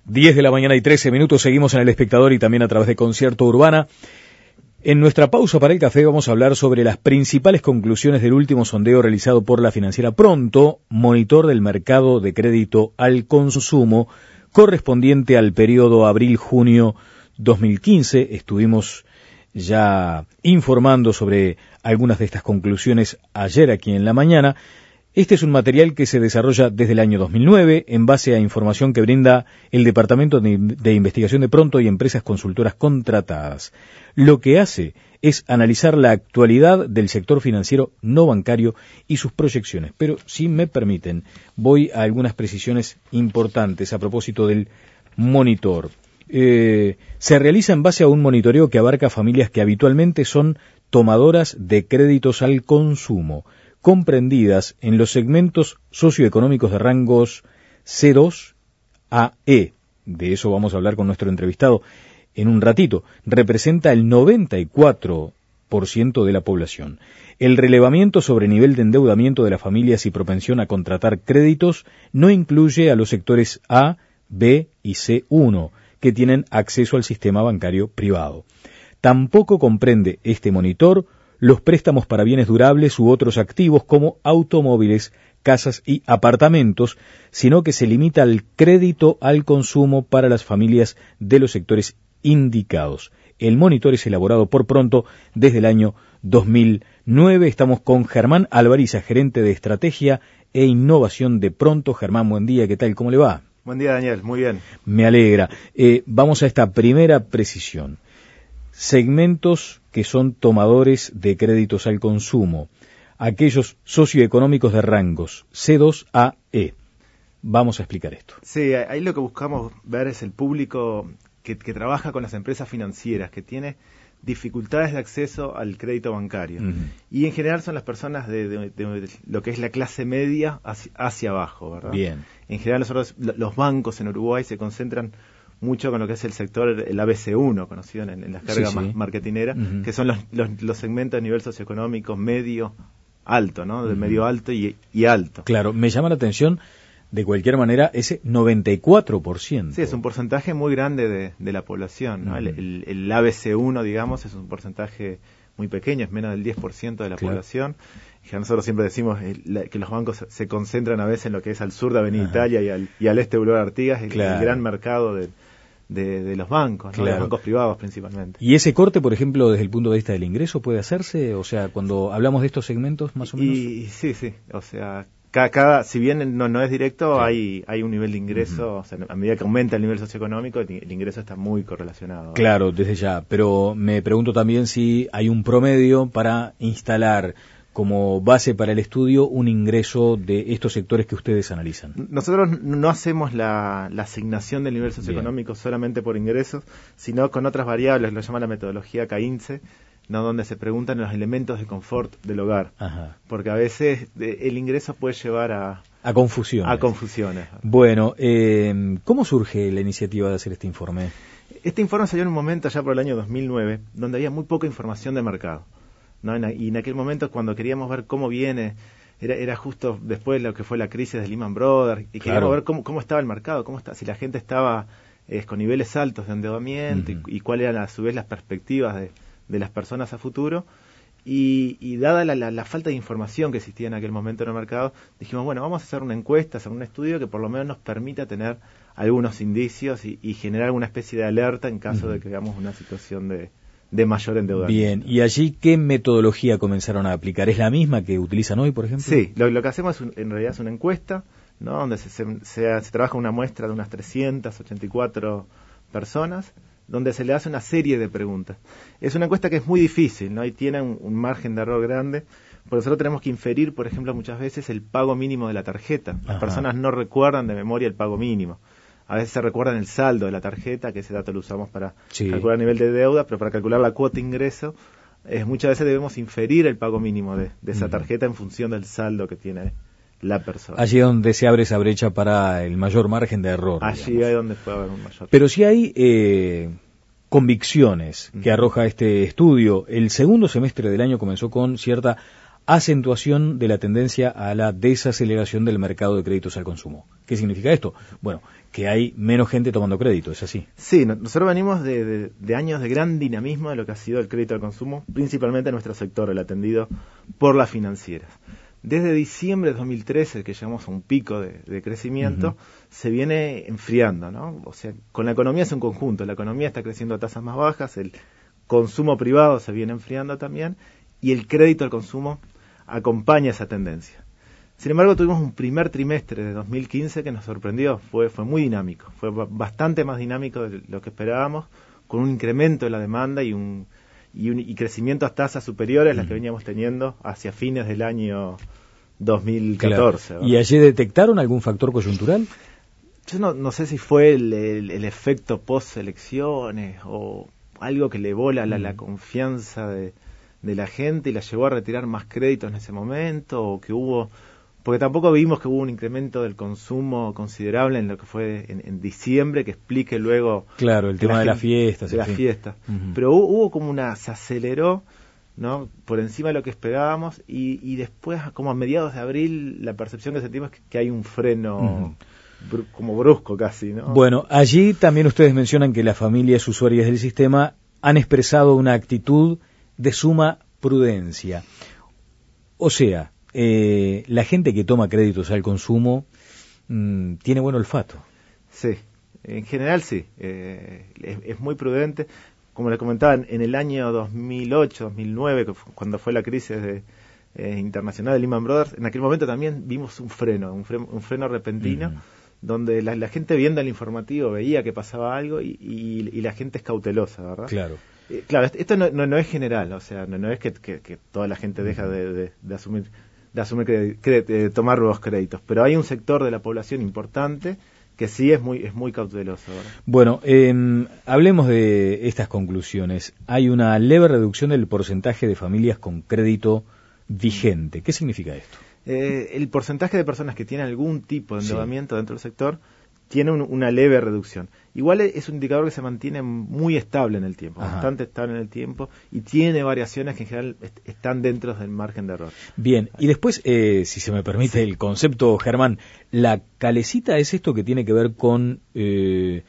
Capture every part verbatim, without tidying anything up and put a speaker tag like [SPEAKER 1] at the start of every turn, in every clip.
[SPEAKER 1] diez de la mañana y trece minutos, seguimos en El Espectador y también a través de Concierto Urbana. En nuestra pausa para el café vamos a hablar sobre las principales conclusiones del último sondeo realizado por la financiera Pronto, monitor del mercado de crédito al consumo, correspondiente al periodo abril-junio dos mil quince. Estuvimos ya informando sobre algunas de estas conclusiones ayer aquí en la mañana. Este es un material que se desarrolla desde el año dos mil nueve en base a información que brinda el Departamento de, de Investigación de Pronto y empresas consultoras contratadas. Lo que hace es analizar la actualidad del sector financiero no bancario y sus proyecciones. Pero, si me permiten, voy a algunas precisiones importantes a propósito del monitor. Eh, se realiza en base a un monitoreo que abarca familias que habitualmente son tomadoras de créditos al consumo, comprendidas en los segmentos socioeconómicos de rangos C dos a E. De eso vamos a hablar con nuestro entrevistado en un ratito. Representa el noventa y cuatro por ciento de la población. El relevamiento sobre nivel de endeudamiento de las familias y propensión a contratar créditos no incluye a los sectores A, B y C uno, que tienen acceso al sistema bancario privado. Tampoco comprende este monitor los préstamos para bienes durables u otros activos como automóviles, casas y apartamentos, sino que se limita al crédito al consumo para las familias de los sectores indicados. El monitor es elaborado por Pronto desde el año dos mil nueve. Estamos con Germán Alvariza, gerente de Estrategia e Innovación de Pronto. Germán, buen día, ¿qué tal? ¿Cómo le va?
[SPEAKER 2] Buen día, Daniel, muy bien.
[SPEAKER 1] Me alegra. Eh, vamos a esta primera precisión. Segmentos que son tomadores de créditos al consumo, aquellos socioeconómicos de rangos C dos a E. Vamos a explicar esto.
[SPEAKER 2] Sí, ahí lo que buscamos ver es el público que, que trabaja con las empresas financieras, que tiene dificultades de acceso al crédito bancario. Uh-huh. Y en general son las personas de, de, de, de lo que es la clase media hacia, hacia abajo, ¿verdad? Bien. En general nosotros, los bancos en Uruguay se concentran mucho con lo que es el sector, el A B C uno, conocido en, en las cargas sí, sí. marketineras, uh-huh. que son los, los, los segmentos de nivel socioeconómico medio, alto, ¿no? De uh-huh. medio alto y, y alto.
[SPEAKER 1] Claro, me llama la atención, de cualquier manera, ese noventa y cuatro por ciento.
[SPEAKER 2] Sí, es un porcentaje muy grande de, de la población, ¿no? Uh-huh. el, el, el A B C uno, digamos, es un porcentaje muy pequeño, es menos del diez por ciento de la claro. población. Y nosotros siempre decimos eh, que los bancos se concentran a veces en lo que es al sur de Avenida uh-huh. Italia y al, y al este de Boulevard Artigas, el, claro. el gran mercado de De, de los bancos, ¿no? Claro. De los bancos privados principalmente.
[SPEAKER 1] ¿Y ese corte, por ejemplo, desde el punto de vista del ingreso puede hacerse? O sea, cuando hablamos de estos segmentos, más o menos.
[SPEAKER 2] Y, sí, sí. O sea, cada, cada si bien no, no es directo, sí. hay hay un nivel de ingreso. Uh-huh. O sea, a medida que aumenta el nivel socioeconómico, el, el ingreso está muy correlacionado.
[SPEAKER 1] Claro, desde ya. Pero me pregunto también si hay un promedio para instalar como base para el estudio un ingreso de estos sectores que ustedes analizan.
[SPEAKER 2] Nosotros no hacemos la, la asignación del nivel socioeconómico Bien. solamente por ingresos, sino con otras variables, lo llama la metodología K I N C E, ¿no? Donde se preguntan los elementos de confort del hogar. Ajá. Porque a veces de, el ingreso puede llevar a...
[SPEAKER 1] A confusiones.
[SPEAKER 2] A confusiones.
[SPEAKER 1] Bueno, eh, ¿cómo surge la iniciativa de hacer este informe?
[SPEAKER 2] Este informe salió en un momento allá por el año dos mil nueve, donde había muy poca información de mercado, ¿no? Y en aquel momento, cuando queríamos ver cómo viene, era, era justo después de lo que fue la crisis de Lehman Brothers, y queríamos claro. ver cómo, cómo estaba el mercado, cómo está, si la gente estaba eh, con niveles altos de endeudamiento uh-huh. y, y cuáles eran a su vez las perspectivas de, de las personas a futuro. Y, y dada la, la, la falta de información que existía en aquel momento en el mercado, dijimos, bueno, vamos a hacer una encuesta, hacer un estudio que por lo menos nos permita tener algunos indicios y, y generar alguna especie de alerta en caso uh-huh. de que veamos una situación de... de mayor endeudamiento.
[SPEAKER 1] Bien, ¿y allí qué metodología comenzaron a aplicar? ¿Es la misma que utilizan hoy, por ejemplo?
[SPEAKER 2] Sí, lo, lo que hacemos es un, en realidad es una encuesta, ¿no? Donde se, se, se, se trabaja una muestra de unas trescientas ochenta y cuatro personas, donde se le hace una serie de preguntas. Es una encuesta que es muy difícil, ¿no? Y tiene un, un margen de error grande, porque nosotros tenemos que inferir, por ejemplo, muchas veces el pago mínimo de la tarjeta. Las Ajá. personas no recuerdan de memoria el pago mínimo. A veces se recuerdan el saldo de la tarjeta, que ese dato lo usamos para sí. calcular el nivel de deuda, pero para calcular la cuota ingreso, eh, muchas veces debemos inferir el pago mínimo de, de esa tarjeta en función del saldo que tiene la persona.
[SPEAKER 1] Allí es donde se abre esa brecha para el mayor margen de error.
[SPEAKER 2] Allí
[SPEAKER 1] digamos.
[SPEAKER 2] es donde puede haber un mayor.
[SPEAKER 1] Pero si hay eh, convicciones que uh-huh. arroja este estudio, el segundo semestre del año comenzó con cierta acentuación de la tendencia a la desaceleración del mercado de créditos al consumo. ¿Qué significa esto? Bueno, que hay menos gente tomando crédito, ¿es así?
[SPEAKER 2] Sí, nosotros venimos de, de, de años de gran dinamismo de lo que ha sido el crédito al consumo, principalmente en nuestro sector, el atendido por las financieras. Desde diciembre de dos mil trece, que llegamos a un pico de, de crecimiento, uh-huh. se viene enfriando, ¿no? O sea, con la economía es un conjunto, la economía está creciendo a tasas más bajas, el consumo privado se viene enfriando también, y el crédito al consumo acompaña esa tendencia. Sin embargo, tuvimos un primer trimestre de dos mil quince que nos sorprendió, fue, fue muy dinámico, fue bastante más dinámico de lo que esperábamos, con un incremento de la demanda y un, y, un, y crecimiento a tasas superiores a las que veníamos teniendo hacia fines del año dos mil catorce.
[SPEAKER 1] Claro. ¿Y allí detectaron algún factor coyuntural?
[SPEAKER 2] Yo no, no sé si fue el, el, el efecto post-elecciones o algo que elevó la, la, la confianza de, de la gente y la llevó a retirar más créditos en ese momento, o que hubo... Porque tampoco vimos que hubo un incremento del consumo considerable en lo que fue en, en diciembre, que explique luego...
[SPEAKER 1] Claro, el tema la de las fiestas.
[SPEAKER 2] De las fiestas. Uh-huh. Pero hubo, hubo como una... se aceleró, ¿no? Por encima de lo que esperábamos, y, y después, como a mediados de abril, la percepción que sentimos es que, que hay un freno... Uh-huh. Br- como brusco casi, ¿no?
[SPEAKER 1] Bueno, allí también ustedes mencionan que las familias usuarias del sistema han expresado una actitud de suma prudencia. O sea... Eh, la gente que toma créditos al consumo mmm, tiene buen olfato.
[SPEAKER 2] Sí, en general sí, eh, es, es muy prudente. Como les comentaba, en el año dos mil ocho, dos mil nueve, cuando fue la crisis de, eh, internacional de Lehman Brothers, en aquel momento también vimos un freno, un freno, un freno repentino, uh-huh. donde la, la gente viendo el informativo veía que pasaba algo y, y, y la gente es cautelosa, ¿verdad?
[SPEAKER 1] Claro.
[SPEAKER 2] Eh, claro, esto no, no, no es general, o sea, no, no es que, que, que toda la gente deja de, de, de asumir... de asumir cre- cre- de tomar nuevos créditos, pero hay un sector de la población importante que sí es muy es muy cauteloso, ¿verdad?
[SPEAKER 1] Bueno, eh, hablemos de estas conclusiones. Hay una leve reducción del porcentaje de familias con crédito vigente. ¿Qué significa esto?
[SPEAKER 2] Eh, el porcentaje de personas que tienen algún tipo de endeudamiento sí. dentro del sector tiene un, una leve reducción. Igual es un indicador que se mantiene muy estable en el tiempo, Ajá. bastante estable en el tiempo, y tiene variaciones que en general est- están dentro del margen de error.
[SPEAKER 1] Bien, y después, eh, si se me permite sí. el concepto, Germán, ¿la calecita es esto que tiene que ver con eh,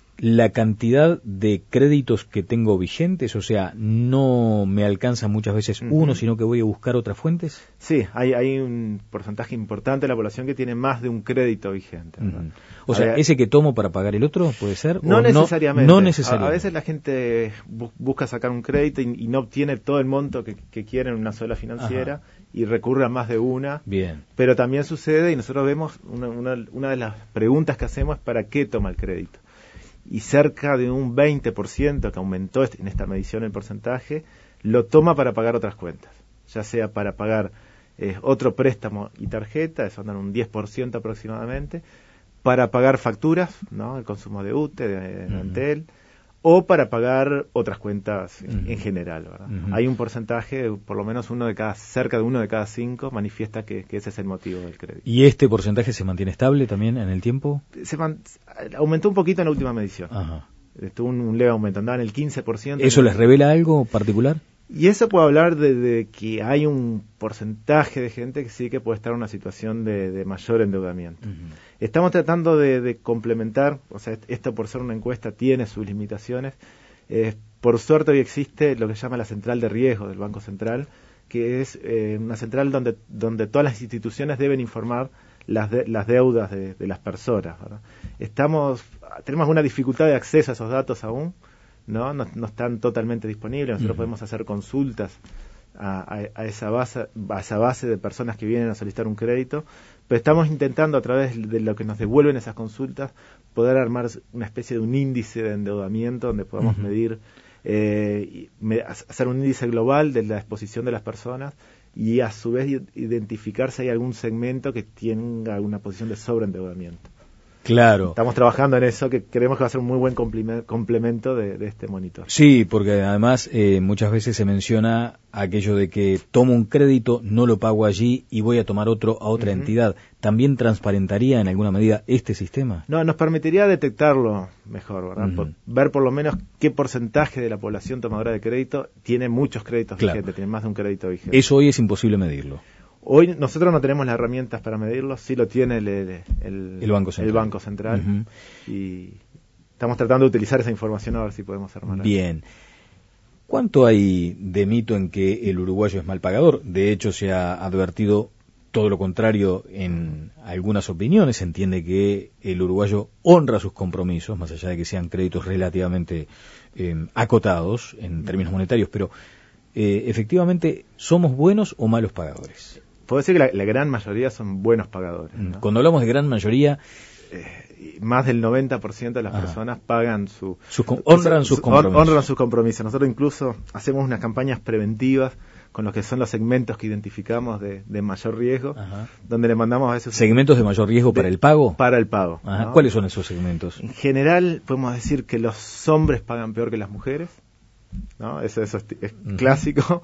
[SPEAKER 1] la cantidad de créditos que tengo vigentes? O sea, ¿no me alcanza muchas veces uh-huh. uno, sino que voy a buscar otras fuentes?
[SPEAKER 2] Sí, hay, hay un porcentaje importante de la población que tiene más de un crédito vigente.
[SPEAKER 1] Uh-huh. O sea, ver, ¿ese que tomo para pagar el otro puede ser?
[SPEAKER 2] No,
[SPEAKER 1] ¿O
[SPEAKER 2] necesariamente.
[SPEAKER 1] No, no necesariamente.
[SPEAKER 2] A, a veces la gente bu- busca sacar un crédito y, y no obtiene todo el monto que, que quiere en una sola financiera Ajá. y recurre a más de una.
[SPEAKER 1] Bien.
[SPEAKER 2] Pero también sucede, y nosotros vemos, una, una, una de las preguntas que hacemos es ¿para qué toma el crédito? Y cerca de un veinte por ciento, que aumentó en esta medición el porcentaje, lo toma para pagar otras cuentas, ya sea para pagar eh, otro préstamo y tarjeta, eso andan un diez por ciento aproximadamente, para pagar facturas, ¿no? El consumo de U T E, de, de uh-huh. Antel, o para pagar otras cuentas en, uh-huh. en general, ¿verdad? Uh-huh. Hay un porcentaje, por lo menos uno de cada, cerca de uno de cada cinco manifiesta que, que ese es el motivo del crédito.
[SPEAKER 1] ¿Y este porcentaje se mantiene estable también en el tiempo?
[SPEAKER 2] Se man, aumentó un poquito en la última medición.
[SPEAKER 1] Ajá.
[SPEAKER 2] Estuvo un, un leve aumento, andaba en el quince por ciento.
[SPEAKER 1] ¿Eso les revela algo particular?
[SPEAKER 2] Y eso puede hablar de, de que hay un porcentaje de gente que sí que puede estar en una situación de, de mayor endeudamiento. Uh-huh. Estamos tratando de, de complementar, o sea, esto por ser una encuesta tiene sus limitaciones. Eh, por suerte hoy existe lo que se llama la central de riesgo del Banco Central, que es eh, una central donde, donde todas las instituciones deben informar las, de, las deudas de, de las personas, ¿verdad? Estamos, tenemos una dificultad de acceso a esos datos aún, ¿no? No, no están totalmente disponibles. Nosotros uh-huh. podemos hacer consultas a, a, a esa base a esa base de personas que vienen a solicitar un crédito, pero estamos intentando a través de lo que nos devuelven esas consultas poder armar una especie de un índice de endeudamiento donde podamos uh-huh. medir eh, me, hacer un índice global de la exposición de las personas y a su vez identificar si hay algún segmento que tenga alguna posición de sobreendeudamiento.
[SPEAKER 1] Claro.
[SPEAKER 2] Estamos trabajando en eso, que creemos que va a ser un muy buen complemento de, de este monitor.
[SPEAKER 1] Sí, porque además eh, muchas veces se menciona aquello de que tomo un crédito, no lo pago allí y voy a tomar otro a otra uh-huh. entidad. ¿También transparentaría en alguna medida este sistema?
[SPEAKER 2] No, nos permitiría detectarlo mejor, ¿verdad? Uh-huh. Por, ver por lo menos qué porcentaje de la población tomadora de crédito tiene muchos créditos claro. vigentes, tiene más de un crédito vigente.
[SPEAKER 1] Eso hoy es imposible medirlo.
[SPEAKER 2] Hoy nosotros no tenemos las herramientas para medirlo, sí lo tiene el, el, el,
[SPEAKER 1] el Banco Central,
[SPEAKER 2] el Banco Central uh-huh. y estamos tratando de utilizar esa información a ver si podemos armar.
[SPEAKER 1] Bien. ¿Cuánto hay de mito en que el uruguayo es mal pagador? De hecho, se ha advertido todo lo contrario en algunas opiniones. Se entiende que el uruguayo honra sus compromisos, más allá de que sean créditos relativamente eh, acotados en términos monetarios, pero eh, efectivamente, ¿somos buenos o malos pagadores?
[SPEAKER 2] Puedo decir que la, la gran mayoría son buenos pagadores, ¿no?
[SPEAKER 1] Cuando hablamos de gran mayoría...
[SPEAKER 2] Eh, más del noventa por ciento de las Ajá. personas pagan su,
[SPEAKER 1] sus, honran sus compromisos.
[SPEAKER 2] honran sus compromisos. Nosotros incluso hacemos unas campañas preventivas con los que son los segmentos que identificamos de, de mayor riesgo, Ajá. donde le mandamos a veces...
[SPEAKER 1] ¿Segmentos de mayor riesgo de, para el pago?
[SPEAKER 2] Para el pago.
[SPEAKER 1] Ajá.
[SPEAKER 2] ¿no?
[SPEAKER 1] ¿Cuáles son esos segmentos?
[SPEAKER 2] En general, podemos decir que los hombres pagan peor que las mujeres, ¿no? Eso, eso es, es uh-huh. clásico,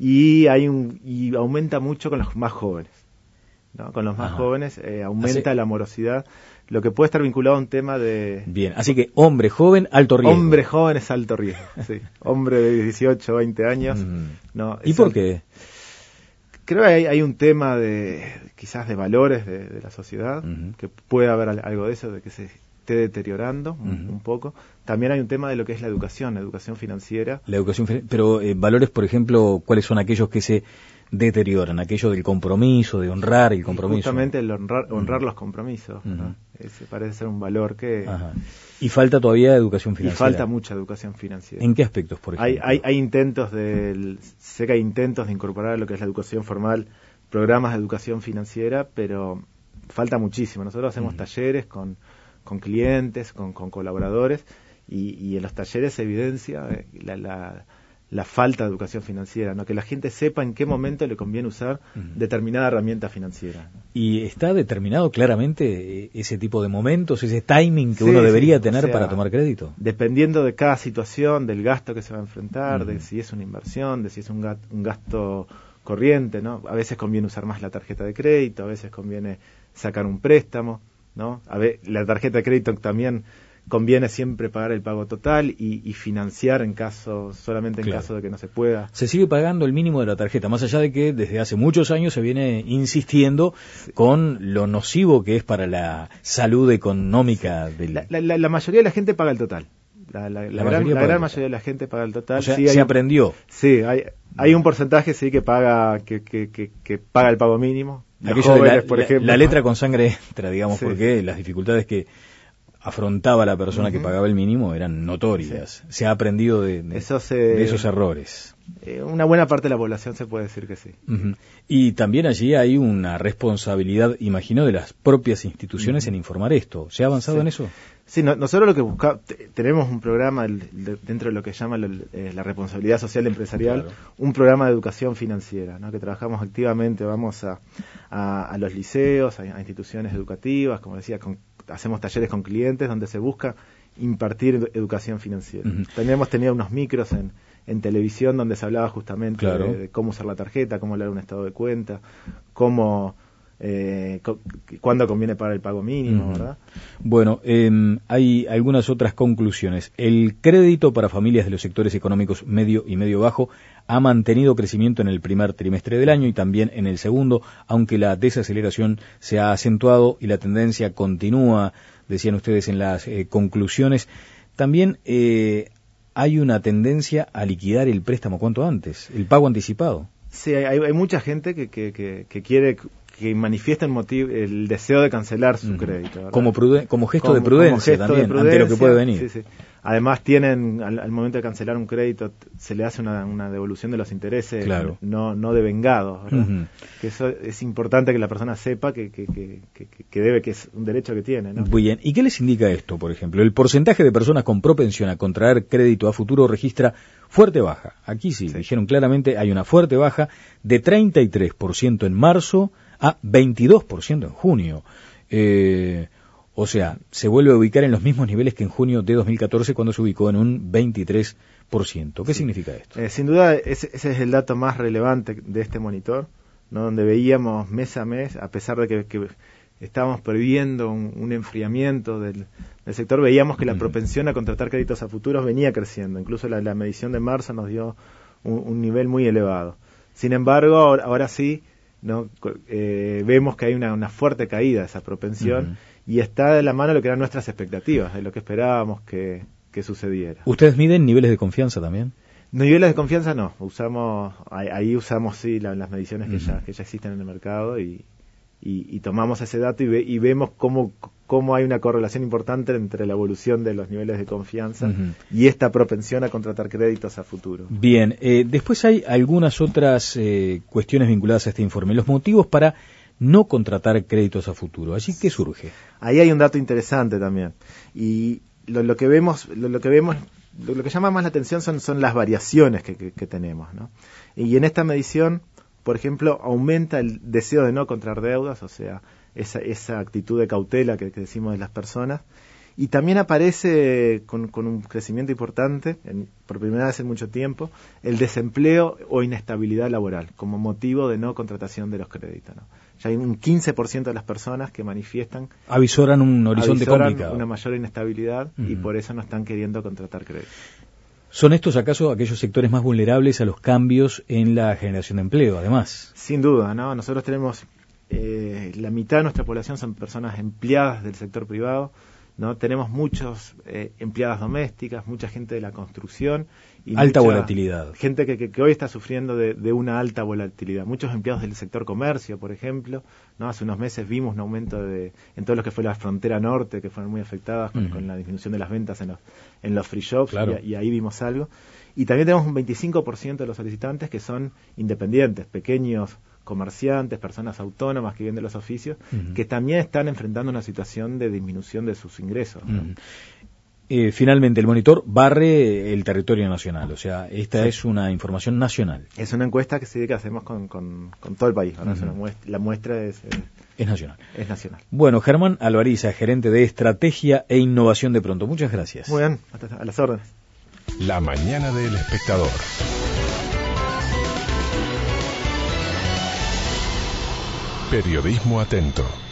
[SPEAKER 2] y hay un y aumenta mucho con los más jóvenes, ¿no? Con los más Ajá. jóvenes eh, aumenta Así... la morosidad, lo que puede estar vinculado a un tema de...
[SPEAKER 1] Bien, así que hombre joven, alto riesgo.
[SPEAKER 2] Hombre joven es alto riesgo, sí. Hombre de dieciocho, veinte años. Mm. No,
[SPEAKER 1] ¿Y por qué?
[SPEAKER 2] Creo que hay, hay un tema de quizás de valores de, de la sociedad, uh-huh. que puede haber algo de eso, de que se esté deteriorando uh-huh. un, un poco. También hay un tema de lo que es la educación, la educación financiera.
[SPEAKER 1] La educación, pero eh, valores, por ejemplo, ¿cuáles son aquellos que se deterioran? Aquello del compromiso, de honrar el compromiso.
[SPEAKER 2] Y justamente el honrar, honrar uh-huh. los compromisos, uh-huh. ¿no? Ese parece ser un valor que...
[SPEAKER 1] Ajá. Y falta todavía educación financiera.
[SPEAKER 2] Y falta mucha educación financiera.
[SPEAKER 1] ¿En qué aspectos, por ejemplo?
[SPEAKER 2] Hay, hay, hay intentos de... Sé que hay intentos de incorporar a lo que es la educación formal, programas de educación financiera, pero falta muchísimo. Nosotros hacemos uh-huh. talleres con, con clientes, con, con colaboradores, y, y en los talleres se evidencia la... la la falta de educación financiera, ¿no? Que la gente sepa en qué momento le conviene usar uh-huh. determinada herramienta financiera, ¿no?
[SPEAKER 1] ¿Y está determinado claramente ese tipo de momentos, ese timing que sí, uno debería sí. tener o sea, para tomar crédito?
[SPEAKER 2] Dependiendo de cada situación, del gasto que se va a enfrentar, uh-huh. de si es una inversión, de si es un gasto, un gasto corriente, ¿no? A veces conviene usar más la tarjeta de crédito, a veces conviene sacar un préstamo, ¿no? A ver, la tarjeta de crédito también conviene siempre pagar el pago total y, y financiar en caso solamente en claro. caso de que no se pueda.
[SPEAKER 1] Se sigue pagando el mínimo de la tarjeta, más allá de que desde hace muchos años se viene insistiendo sí. con lo nocivo que es para la salud económica del...
[SPEAKER 2] La, la, la mayoría de la gente paga el total. La, la, la, la, gran, la gran mayoría de la gente paga el total.
[SPEAKER 1] O sea,
[SPEAKER 2] sí,
[SPEAKER 1] se
[SPEAKER 2] hay,
[SPEAKER 1] aprendió.
[SPEAKER 2] Sí, hay, hay un porcentaje sí que paga que, que, que, que paga el pago mínimo.
[SPEAKER 1] Aquello jóvenes, de la, por ejemplo, la letra con sangre extra, digamos, sí. porque las dificultades que afrontaba la persona uh-huh. que pagaba el mínimo eran notorias. Sí. Se ha aprendido de, de, Eso se, de esos errores.
[SPEAKER 2] Eh, una buena parte de la población se puede decir que sí.
[SPEAKER 1] Uh-huh. Y también allí hay una responsabilidad, imagino, de las propias instituciones uh-huh. en informar esto. ¿Se ha avanzado
[SPEAKER 2] sí.
[SPEAKER 1] en eso?
[SPEAKER 2] Sí, no, nosotros lo que buscamos, t- tenemos un programa el, de, dentro de lo que llama lo, eh, la responsabilidad social empresarial, claro. un programa de educación financiera, ¿no? Que trabajamos activamente, vamos a, a, a los liceos, a, a instituciones educativas, como decía, con hacemos talleres con clientes donde se busca impartir educación financiera. Uh-huh. También hemos tenido unos micros en, en televisión donde se hablaba justamente claro. de, de cómo usar la tarjeta, cómo leer un estado de cuenta, cómo eh, co- cuándo conviene pagar el pago mínimo, uh-huh. ¿verdad?
[SPEAKER 1] Bueno, eh, hay algunas otras conclusiones. El crédito para familias de los sectores económicos medio y medio bajo ha mantenido crecimiento en el primer trimestre del año y también en el segundo, aunque la desaceleración se ha acentuado y la tendencia continúa, decían ustedes en las eh, conclusiones. También eh, hay una tendencia a liquidar el préstamo cuanto antes, el pago anticipado.
[SPEAKER 2] Sí, hay, hay mucha gente que, que, que, que quiere... que manifiesta el motivo, el deseo de cancelar su uh-huh. crédito, ¿verdad?
[SPEAKER 1] Como, pruden- como gesto como, de prudencia gesto también, de prudencia, ante lo que puede venir.
[SPEAKER 2] Sí, sí. Además tienen, al, al momento de cancelar un crédito, se le hace una, una devolución de los intereses,
[SPEAKER 1] claro.
[SPEAKER 2] no, no de vengados, ¿verdad? Uh-huh. Que eso es importante que la persona sepa que, que, que, que, que debe, que es un derecho que tiene, ¿no?
[SPEAKER 1] Muy bien. ¿Y qué les indica esto, por ejemplo? El porcentaje de personas con propensión a contraer crédito a futuro registra fuerte baja. Aquí sí, sí, dijeron claramente, hay una fuerte baja de treinta y tres por ciento en marzo a veintidós por ciento en junio. Eh, O sea, se vuelve a ubicar en los mismos niveles que en junio de dos mil catorce, cuando se ubicó en un veintitrés por ciento. ¿Qué sí. significa esto?
[SPEAKER 2] Eh, sin duda, ese, ese es el dato más relevante de este monitor, ¿no? Donde veíamos mes a mes, a pesar de que, que estábamos previendo un, un enfriamiento del, del sector, veíamos que la propensión a contratar créditos a futuros venía creciendo. Incluso la, la medición de marzo nos dio un, un nivel muy elevado. Sin embargo, ahora, ahora sí, ¿no? Eh, vemos que hay una, una fuerte caída de esa propensión, uh-huh. y está de la mano de lo que eran nuestras expectativas, de lo que esperábamos que, que sucediera.
[SPEAKER 1] ¿Ustedes miden niveles de confianza también?
[SPEAKER 2] Niveles de confianza no, usamos ahí, ahí usamos sí la, las mediciones uh-huh. que ya que ya existen en el mercado y, y, y tomamos ese dato y, ve, y vemos cómo, cómo hay una correlación importante entre la evolución de los niveles de confianza uh-huh. y esta propensión a contratar créditos a futuro.
[SPEAKER 1] Bien, eh, después hay algunas otras eh, cuestiones vinculadas a este informe, los motivos para no contratar créditos a futuro. ¿Allí qué surge?
[SPEAKER 2] Ahí hay un dato interesante también. Y lo, lo que vemos, lo, lo que vemos, lo, lo que llama más la atención son, son las variaciones que, que, que tenemos, ¿no? Y en esta medición, por ejemplo, aumenta el deseo de no contraer deudas, o sea, esa, esa actitud de cautela que, que decimos de las personas. Y también aparece con, con un crecimiento importante, en, por primera vez en mucho tiempo, el desempleo o inestabilidad laboral como motivo de no contratación de los créditos, ¿no? Ya hay un quince por ciento de las personas que manifiestan...
[SPEAKER 1] Avisoran un horizonte
[SPEAKER 2] avisoran
[SPEAKER 1] complicado.
[SPEAKER 2] una mayor inestabilidad uh-huh. y por eso no están queriendo contratar créditos.
[SPEAKER 1] ¿Son estos acaso aquellos sectores más vulnerables a los cambios en la generación de empleo, además?
[SPEAKER 2] Sin duda, ¿no? Nosotros tenemos... Eh, la mitad de nuestra población son personas empleadas del sector privado, ¿no? Tenemos muchos eh, empleadas domésticas, mucha gente de la construcción y
[SPEAKER 1] alta
[SPEAKER 2] mucha
[SPEAKER 1] volatilidad.
[SPEAKER 2] Gente que, que, que hoy está sufriendo de, de una alta volatilidad. Muchos empleados del sector comercio, por ejemplo, ¿no? Hace unos meses vimos un aumento de en todo lo que fue la frontera norte, que fueron muy afectadas con, uh-huh. con la disminución de las ventas en los, en los free shops, claro. y, y ahí vimos algo. Y también tenemos un veinticinco por ciento de los solicitantes que son independientes, pequeños comerciantes, personas autónomas que viven de los oficios, uh-huh. que también están enfrentando una situación de disminución de sus ingresos, ¿no?
[SPEAKER 1] Uh-huh. eh, finalmente, el monitor barre el territorio nacional, o sea, esta sí. es una información nacional.
[SPEAKER 2] Es una encuesta que sí que hacemos con, con, con todo el país, ¿no? Uh-huh. Es una muestra, la muestra es, es...
[SPEAKER 1] Es nacional.
[SPEAKER 2] Es nacional.
[SPEAKER 1] Bueno, Germán Alvariza, gerente de Estrategia e Innovación de Pronto. Muchas gracias.
[SPEAKER 2] Muy bien, hasta, a las órdenes.
[SPEAKER 3] La mañana del Espectador. Periodismo atento.